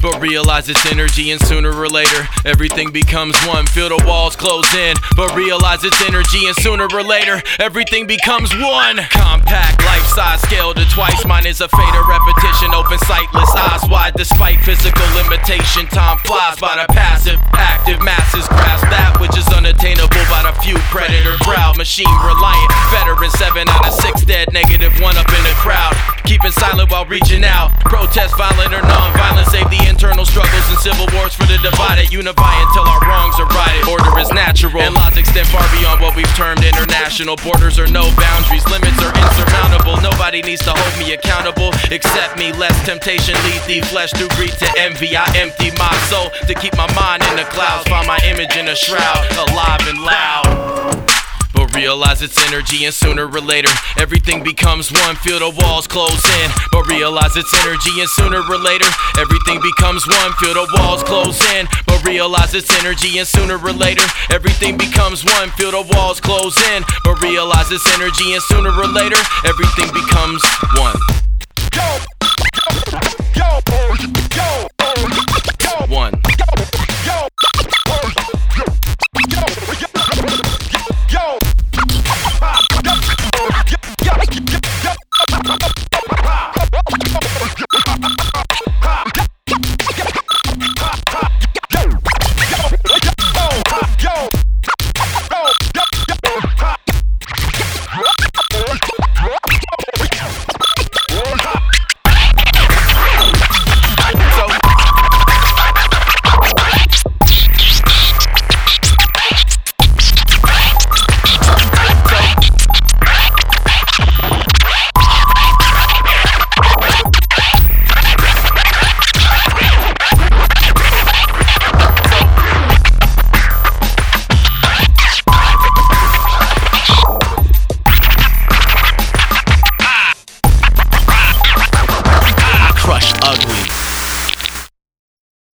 but realize it's energy, and sooner or later everything becomes one. Feel the walls close in, but realize it's energy, and sooner or later everything becomes one. Compact, life-size, scale to twice. Mine is a fate of repetition, open sightless, eyes wide. Despite physical limitation, time flies by the passive. Active masses grasp that which is unattainable by the few. Predator crowd, machine reliant, veteran 7 out of 6 dead, negative 1 up in the crowd. Keeping silent while reaching out. Protest, violent or non-violent, save the internal struggles and civil wars for the divided. Unify until our wrongs are righted. Order is natural, and laws extend far beyond what we've termed international. Borders are no boundaries, limits are insurmountable. Nobody needs to hold me accountable except me. Less temptation lead the flesh through greed to envy. I empty my soul to keep my mind in the clouds. Find my image in a shroud, alive and loud. But realize it's energy, and sooner or later everything becomes one. Feel the walls close in, but realize it's energy, and sooner or later everything becomes one. Feel the walls close in, but realize it's energy, and sooner or later everything becomes one. Feel the walls close in, but realize it's energy, and sooner or later everything becomes one. Yo,